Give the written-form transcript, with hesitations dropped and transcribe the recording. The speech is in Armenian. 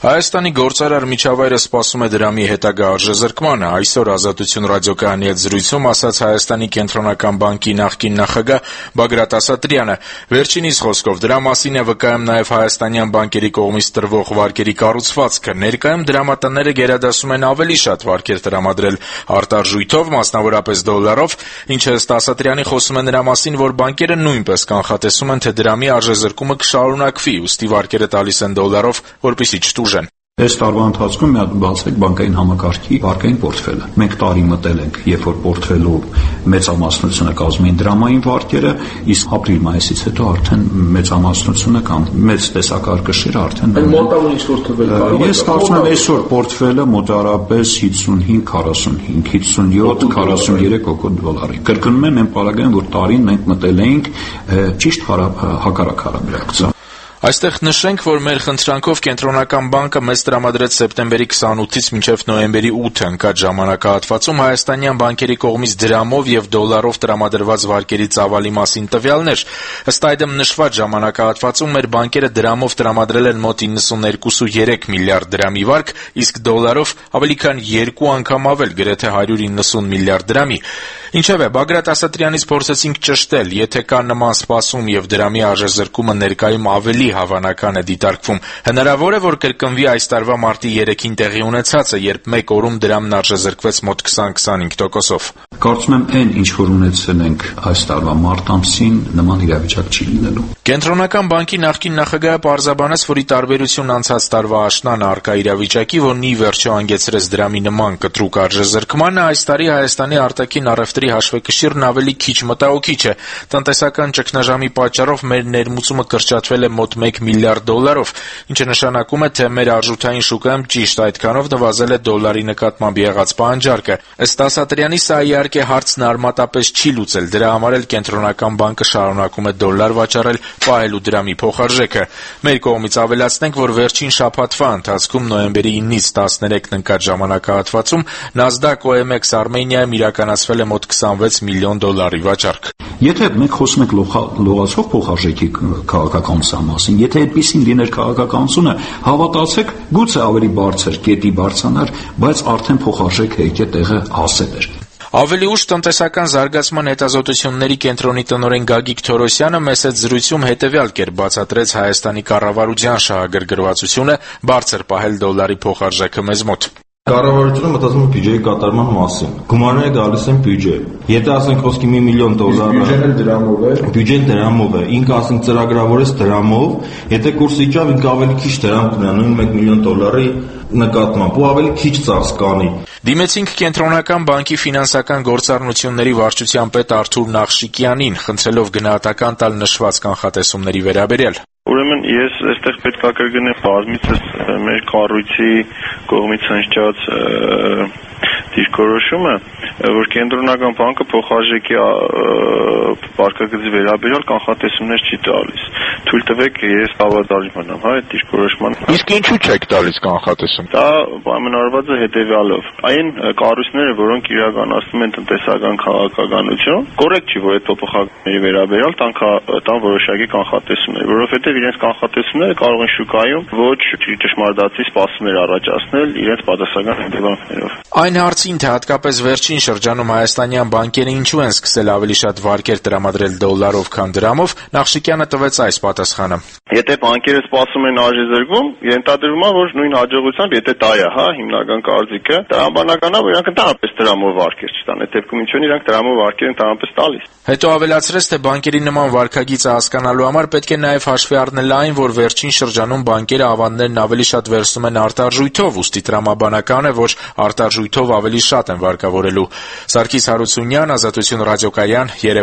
Հայաստանի գործարար միջավայրը սպասում է դրամի հետագա արժեզրկմանը։ Այսօր Ազատություն ռադիոկայանի հետ զրույցում ասաց Հայաստանի կենտրոնական բանկի նախկին նախագահ Բագրատ Ասատրյանը։ Վերջինիս խոսքով դրա մասին է վկայում նաև հայաստանյան բանկերի կողմից տրվող վարկերի կառուցվածքը։ Ներկայում դրամատները գերադասում են ավելի շատ վարկեր տրամադրել արտարժույթով, մասնավորապես դոլարով, ինչը ըստ Ասատրյանի խոսում է նրա մասին, որ բանկերը նույնպես կանխատեսում են, թե դրամի արժեզրկումը կշարունակվի, ուստի վարկերը տալիս են դոլարով, որպեսզի չտուժեն։ Այս տարվա ընթացքում մի հատ բացեք բանկային համակարգի վարկային պորտֆելը։ Մենք տարի մտել ենք, երբ որ պորտֆելու մեծամասնությունը կազմում են դրամային վարկերը, իսկ ապրիլ-մայիսից հետո արդեն մեծամասնությունը կամ մեծ տեսակարգշիռը արդեն մոտավորապես ինչ-որ թվեր։ Ես կարծում եմ այսօր պորտֆելը մոտարապես 55-45, 57-43 օգոտ դոլարի։ Կրկնում եմ այն պարագայում, որ տարին մենք մտել էինք ճիշտ հակառակ հարաբերակցությամբ։ Այստեղ նշենք, որ մեր խնդրանքով Կենտրոնական բանկը մեզ տրամադրեց սեպտեմբերի 28-ից մինչև նոյեմբերի 8-ը ընկած ժամանակահատվածում հայաստանյան բանկերի կողմից դրամով եւ դոլարով տրամադրված վարկերի ծավալի մասին տվյալներ։ Ըստ այդմ նշված ժամանակահատվածում մեր բանկերը դրամով տրամադրել են մոտ 92.3 միլիարդ դրամի վարկ, իսկ դոլարով ավելի քան 2 անգամ ավել, գրեթե 190 միլիարդ դրամի։ Ինչևէ, Բագրատ Ասատրյանից փորձեցինք ճշտել, եթե կա նման սպասում եւ դրամի արժեզրկումը ներկայում ավելի հավանական է դիտարկվում, հնարավոր է, որ կրկնվի այս տարվա մարտի 3-ին տեղի ունեցածը, երբ մեկ օրում դրամն արժեզրկվեց մոտ 20-25%-ով։ Կարծում եմ այն, ինչ որ ունեցել ենք այս տարվա մարտ ամսին, նման իրավիճակ չի լինելու։ Կենտրոնական բանկի նախկին նախագահը պարզաբանեց, որ ի տարբերություն անցած տարվա աշնանը առկա իրավիճակի, որն ի վերջո հանգեցրեց դրամի նման կտրուկ արժեզրկմանը, այս տարի Հայաստանի արտաքին առևտրի հաշվեկշիռն ավելի քիչ մտահոգիչ է։ Տնտեսական ճգնաժամի պատճառով մեր ներմուծումը կրճատվել է մոտ 1 միլիարդ դոլարով, ինչը նշանակում է, թե մեր արժութային շուկայում ճիշտ այդքանով նվազել է դոլարի նկատմամբ եղած պահանջարկը։ Ըստ Ասատրյանի, սա իհարկե հարցն արմատապես չի լուծել, դրա համար էլ Կենտրոնական բանկը շարունակում է դոլար վաճառել, պահելու դրամի փոխարժեքը։ Մեր կողմից ավելացնենք, որ վերջին շաբաթվա ընթացքում նոյեմբերի 9-ից 13-ն ընկած ժամանակահատվածում NASDAQ OMX Արմենիայում իրականացվել է մոտ 26 միլիոն դոլարի վաճառք։ Եթե մենք խոսում ենք լողացող փոխարժեքի քաղաքականության մասին, եթե այդպեսին լիներ քաղաքականությունը, հավատացեք, գուցե ավելի բարձր կետի բարձրանար, բայց արդեն փոխարժեքը եկե տեղը հասել էր։ Ավելի ուշ տնտեսական զարգացման հետազոտությունների կենտրոնի տնօրեն Գագիկ Թորոսյանը մեծ հետ զրույցում հետևյալ կերպ բացատրեց Հայաստանի կառավարության շահագրգռվածությունը բարձր պահել դոլարի փոխարժեքը մեզ մոտ։ Կառավարությունը մտածում է բյուջեի կատարման մասին։ Գումարները գալիս են բյուջե։ Եթե ասենք խոսքի $1 միլիոն բյուջեն դրամով է, բյուջեն դրամով է, ինքը ասենք ծրագրավորեց դրամով, եթե կուրսը իջավ, ինքը ավելի քիչ դրամ կունենա, նույն $1 միլիոն նկատմամբ ու ավելի քիչ ծախս կանի։ Դիմեցինք Կենտրոնական բանկի ֆինանսական գործառնությունների վարչության պետ Արթուր Նախշիկյանին, խնդրելով գնահատական տալ նշված կանխատեսումների վերաբերյալ։ Ուրեմն ես այստեղ պետք է կրկնեմ բազմիցս մեր կառույցի կողմից հնչած դիրքորոշումը, որ Կենտրոնական բանկը փոխարժեքի վարկագծի վերաբերյալ կանխատեսումներ չի տալիս։ Թույլ տվեք ես հավատալի մնամ, այդ դիրքորոշման։ Իսկ ինչու չեք տալիս կանխատեսում։ Դա պայմանավորված է հետևյալով. այն կառույցները, որոնք իրականացնում են տնտեսական քաղաքականություն, կոռեկտ չի, որ այդ փոփոխությունների վերաբերյալ տան որոշակի կանխատեսումներ, որովհետև իրենց կանխատեսումները կարող են շուկայում ոչ ճշմարտացի սպասումներ առաջացնել իրենց պատասխան հետևանքներով։ Այն հարցին, թե հատկապես վերջին շրջանում հայաստանյան բանկերը ինչու են սկսել ավելի շատ վարկեր տրամադրել դոլարով, քան դրամով, Նախշիկյանը տվեց այս պատասխանը։ Եթե բանկերը սպասում են արժեզրկվում, ենթադրվում է, որ նույն հաջողությամբ, եթե դա է, հիմնական կարծիքը, տրամաբանական է, որ իրանք ընդհանրապես դրամով վարկեր չտան, այդ դեպքում ինչու են իրանք դրամով վարկեր ընդհանրապես տալիս։ Հետո ավելացրեց, թե բանկերի նման վարկագիծը հասկանալու համար պետք է նաև հաշվի առնել այն, որ վերջին շրջանում բանկերը ավանդներն ավելի շատ վերցնում են արտարժույթով, ուստի տրամաբանական է, որ արտարժույթով ավելի շատ են վարկավորելու։ Սարգիս Հարությունյան, Ազատություն ռադիոկայան, Երևան։